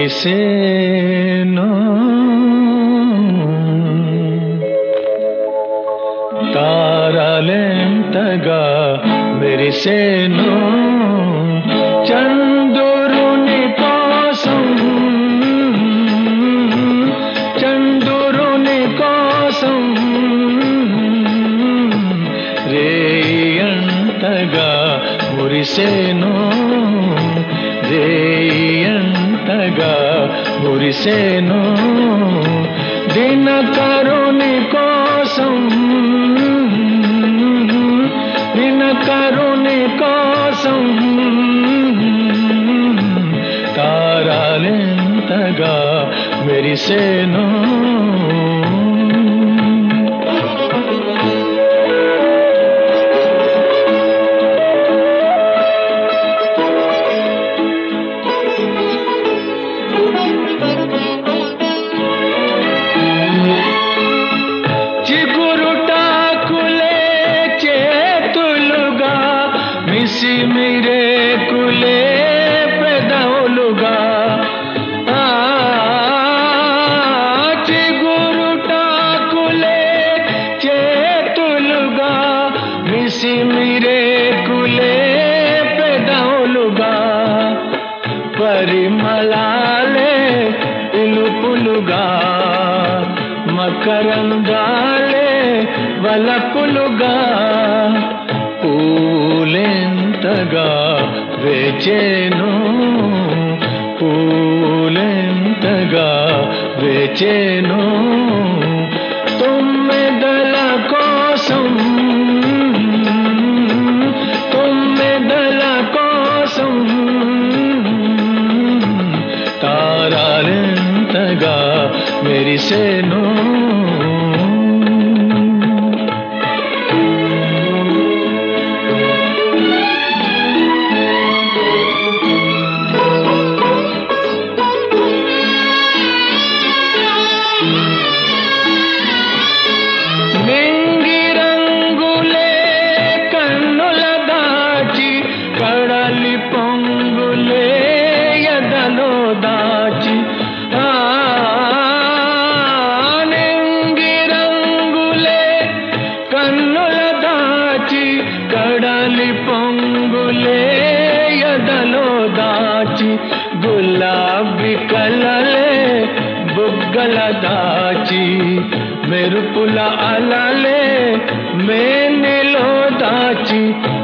మెరిసేను తారలెంతగా మెరిసేను చంద్రుని కోసం చంద్రుని కోసం రేయంతగా మురిసేను రేయంతగా మురిసేను దినకరుని కోసం దినకరుని కోసం తారలెంతగా మెరిసేను చిగురుటాకులే చేతులుగా మిసిమిరేకులే పెదవులుగా చిగురుటాకులే చేతులుగా మిసిమిరేకులే పెదవులుగా పరిమళాలే పిలుపులుగా మకరందాలే వలపులుగా పూలెంతగా వేచేను పూలెంతగా వేచేను తుమ్మెదల కోసం తుమ్మెదల కోసం తారలెంతగా మెరిసేను నింగిరంగులే కన్నుల దాచి కడలి పొంగులే ఎదలో దాచి నింగిరంగులే కన్నుల దాచి కడలి పొంగులే ఎదలో దాచి గులాబీ కలలే బుగ్గల దాచి మెరుపుల అలలే మేనిలో దాచి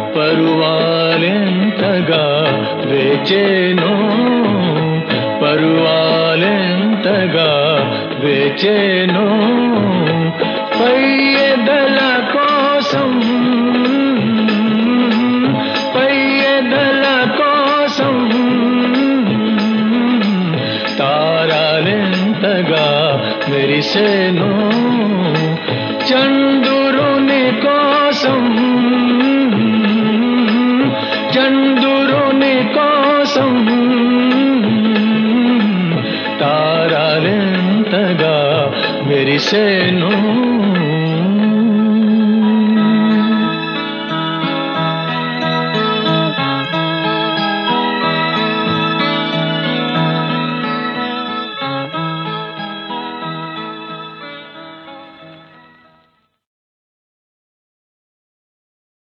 పరువాలెంతగా వేచేను పరువాలెంతగా వేచేను పయ్యెదల కోసం పయ్యెదల కోసం తారలెంతగా మెరిసేను చంద్రుని కోసం చంద్రుని కోసం తారలెంతగా మెరిసేను